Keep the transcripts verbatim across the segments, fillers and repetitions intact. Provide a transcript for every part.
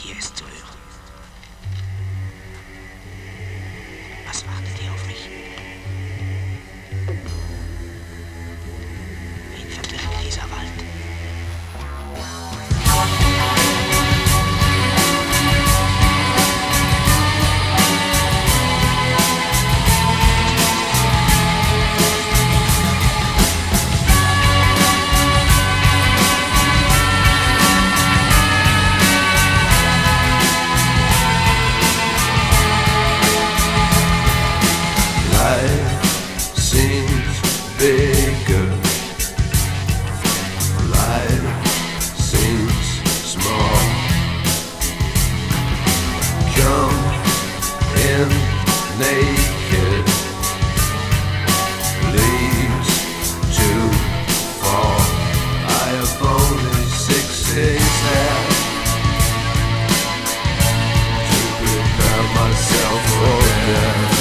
hier ist zu hören. Was wartet ihr auf mich? Wen verbirgt dieser Wald? Bigger. Life seems small. Come in naked. Leaves to fall. I have only six days left to prepare myself for death.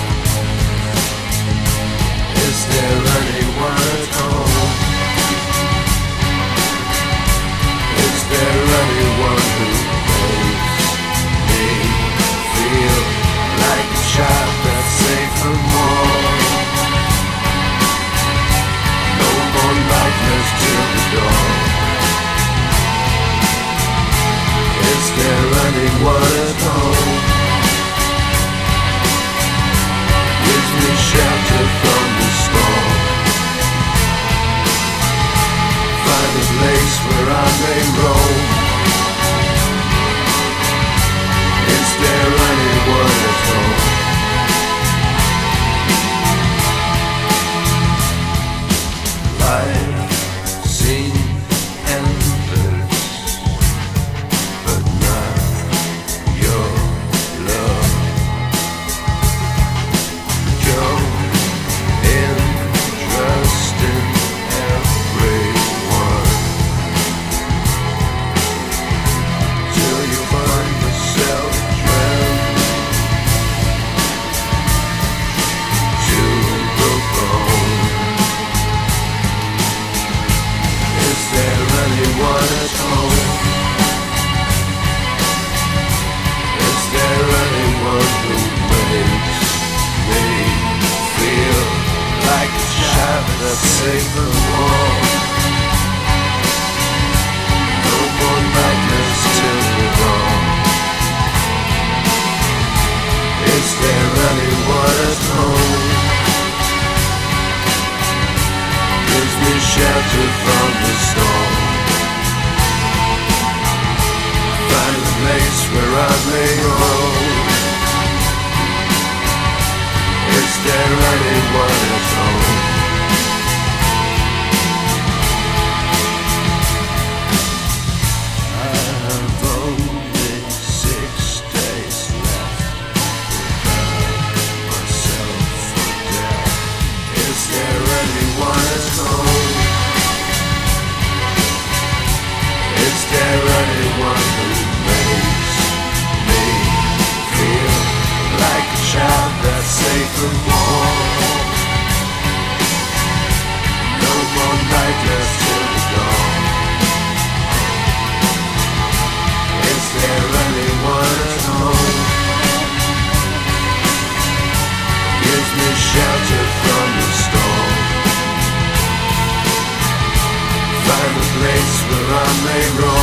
Is there anyone at home? Is there anyone who makes me feel like a child that's safe from more? No more nightmares till the dawn. Is there anyone at home? Gives me shelter from the storm. Find a place where I may roam. Is there anyone at home? Life seems endless, but not your love. Come in, trust in everyone, till you find yourself drowned to the bone. Is there anyone at home? Is there anyone who makes me feel like a child that's safe from war? No more nightmares till the dawn. Is there anyone at home? Gives me shelter from the storm. Find a place where I may roam. Is there anyone at home? I have only six days left to prepare myself for death. Is there anyone at home? Is there anyone who makes me feel like a child that's safe from war? No more nightmares till the dawn. Is there anyone at home? Gives me shelter from the storm. Find a place where I may roam.